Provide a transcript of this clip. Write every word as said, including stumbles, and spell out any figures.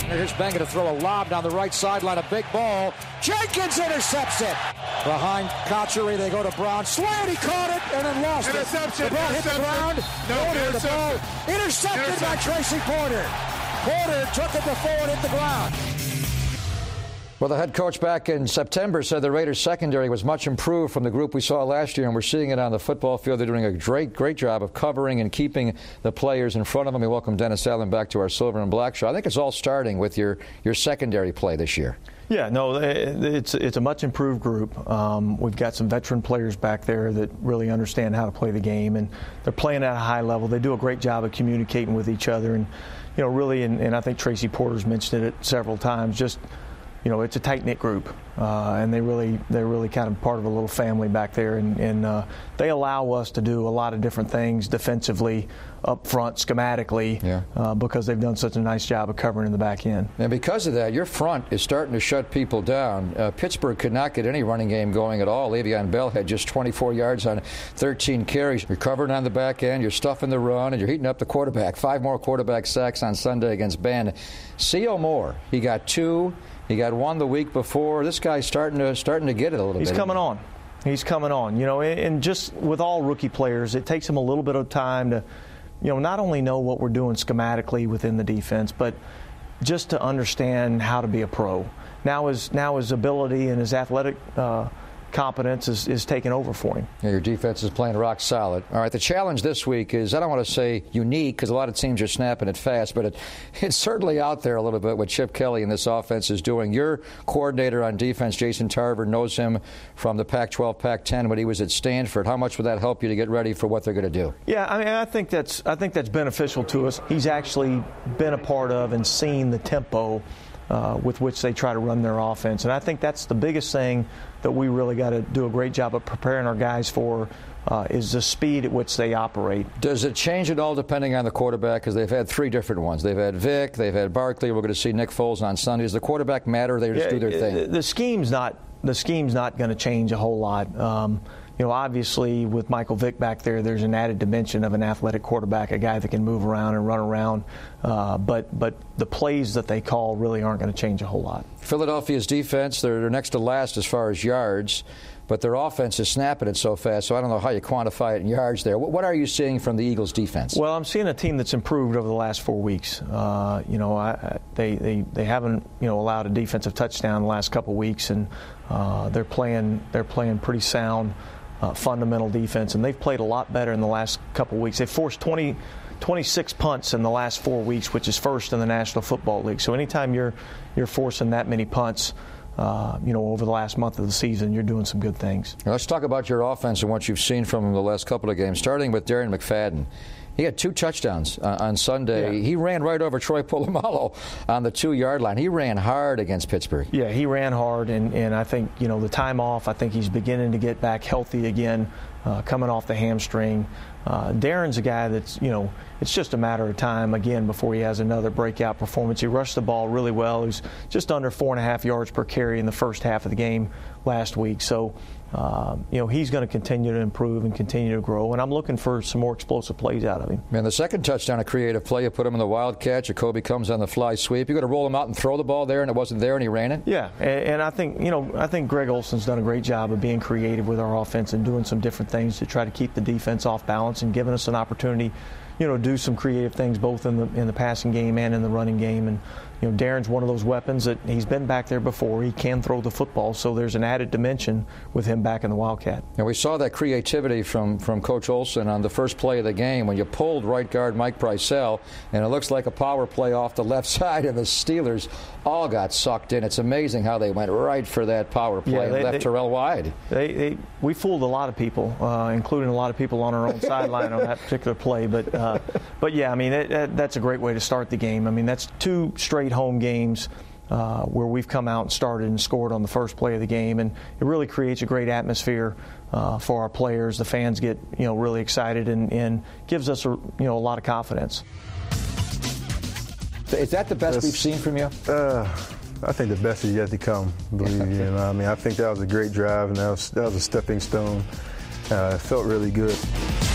Bangor. Here's Bangor to throw a lob down the right sideline, a big ball. Jenkins intercepts it. Behind Cotchery, they go to Brown. Slant, he caught it and then lost interception, it. The ball hit the ground. No, Porter, the ball intercepted, intercepted by Tracy Porter. Porter took it before it hit the ground. Well, the head coach back in September said the Raiders secondary was much improved from the group we saw last year, and we're seeing it on the football field. They're doing a great, great job of covering and keeping the players in front of them. We welcome Dennis Allen back to our Silver and Black show. I think it's all starting with your, your secondary play this year. Yeah, no, it's it's a much improved group. Um, we've got some veteran players back there that really understand how to play the game, and they're playing at a high level. They do a great job of communicating with each other, and you know, really, and, and I think Tracy Porter's mentioned it several times. Just you know, it's a tight-knit group, uh, and they really, they're really kind of part of a little family back there, and, and uh, they allow us to do a lot of different things defensively, up front, schematically, yeah. uh, because they've done such a nice job of covering in the back end. And because of that, your front is starting to shut people down. Uh, Pittsburgh could not get any running game going at all. Le'Veon Bell had just twenty-four yards on thirteen carries. You're covering on the back end, you're stuffing the run, and you're heating up the quarterback. Five more quarterback sacks on Sunday against Bend. C O Moore, he got two. He got one the week before. This guy's starting to starting to get it a little He's bit. He's coming on. He's coming on. You know, and just with all rookie players, it takes them a little bit of time to, you know, not only know what we're doing schematically within the defense, but just to understand how to be a pro. Now his now his ability and his athletic uh, competence is, is taking over for him. Yeah, your defense is playing rock solid. All right, the challenge this week is, I don't want to say unique because a lot of teams are snapping it fast, but it, it's certainly out there a little bit what Chip Kelly and this offense is doing. Your coordinator on defense, Jason Tarver, knows him from the Pac twelve, Pac ten when he was at Stanford. How much would that help you to get ready for what they're going to do? Yeah, I mean, I think that's I think that's beneficial to us. He's actually been a part of and seen the tempo Uh, with which they try to run their offense. And I think that's the biggest thing that we really got to do a great job of preparing our guys for uh, is the speed at which they operate. Does it change at all depending on the quarterback? Because they've had three different ones. They've had Vic, they've had Barkley. We're going to see Nick Foles on Sunday. Does the quarterback matter? They just yeah, do their thing? The scheme's not, the scheme's not going to change a whole lot. Um, You know, obviously, with Michael Vick back there, there's an added dimension of an athletic quarterback, a guy that can move around and run around. Uh, but but the plays that they call really aren't going to change a whole lot. Philadelphia's defense, they're, they're next to last as far as yards, but their offense is snapping it so fast, so I don't know how you quantify it in yards there. What, what are you seeing from the Eagles' defense? Well, I'm seeing a team that's improved over the last four weeks. Uh, you know, I, they, they they haven't you know allowed a defensive touchdown the last couple of weeks, and uh, they're playing they're playing pretty sound. Uh, fundamental defense, and they've played a lot better in the last couple of weeks. They've forced twenty, twenty-six punts in the last four weeks, which is first in the National Football League. So anytime you're you're forcing that many punts, uh, you know, over the last month of the season, you're doing some good things. Now let's talk about your offense and what you've seen from them the last couple of games, starting with Darren McFadden. He had two touchdowns uh, on Sunday. Yeah. He ran right over Troy Polamalu on the two-yard line. He ran hard against Pittsburgh. Yeah, he ran hard, and, and I think, you know, the time off, I think he's beginning to get back healthy again, uh, coming off the hamstring. Uh, Darren's a guy that's, you know, it's just a matter of time, again, before he has another breakout performance. He rushed the ball really well. He was just under four and a half yards per carry in the first half of the game last week. So, Uh, you know, he's going to continue to improve and continue to grow, and I'm looking for some more explosive plays out of him. Man, the second touchdown, a creative play. You put him in the wild catch. Jacoby comes on the fly sweep. You're going to roll him out and throw the ball there, and it wasn't there, and he ran it? Yeah, and, and I think, you know, I think Greg Olson's done a great job of being creative with our offense and doing some different things to try to keep the defense off balance and giving us an opportunity, you know, to do some creative things both in the in the passing game and in the running game. And you know, Darren's one of those weapons that he's been back there before. He can throw the football, so there's an added dimension with him back in the Wildcat. And we saw that creativity from, from Coach Olson on the first play of the game when you pulled right guard Mike Pricell, and it looks like a power play off the left side, and the Steelers all got sucked in. It's amazing how they went right for that power play yeah, they, and left they, Terrell wide. They, they, we fooled a lot of people, uh, including a lot of people on our own sideline on that particular play. But, uh, but yeah, I mean, it, it, that's a great way to start the game. I mean, that's two straight home games uh, where we've come out and started and scored on the first play of the game, and it really creates a great atmosphere uh, for our players. The fans get, you know, really excited and, and gives us a, you know, a lot of confidence. Is that the best That's, we've seen from you? Uh, I think the best is yet to come. Believe you know, I mean, I think that was a great drive, and that was that was a stepping stone. Uh, it felt really good.